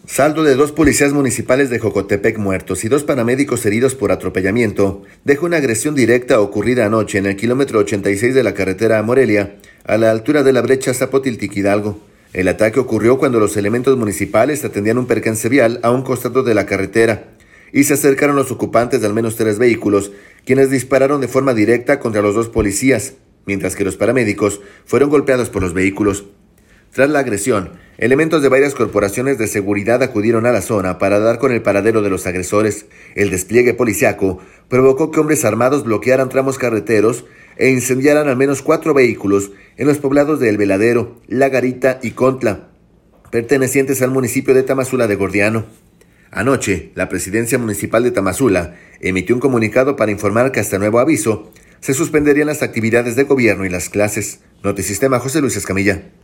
Saldo de 2 policías municipales de Jocotepec muertos y 2 paramédicos heridos por atropellamiento deja una agresión directa ocurrida anoche en el kilómetro 86 de la carretera a Morelia, a la altura de la brecha Zapotiltic-Hidalgo. El ataque ocurrió cuando los elementos municipales atendían un percance vial a un costado de la carretera y se acercaron los ocupantes de al menos 3 vehículos, quienes dispararon de forma directa contra los 2 policías, mientras que los paramédicos fueron golpeados por los vehículos. Tras la agresión, elementos de varias corporaciones de seguridad acudieron a la zona para dar con el paradero de los agresores. El despliegue policiaco provocó que hombres armados bloquearan tramos carreteros e incendiaran al menos 4 vehículos en los poblados de El Veladero, La Garita y Contla, pertenecientes al municipio de Tamazula de Gordiano. Anoche, la presidencia municipal de Tamazula emitió un comunicado para informar que hasta nuevo aviso se suspenderían las actividades de gobierno y las clases. Notisistema, José Luis Escamilla.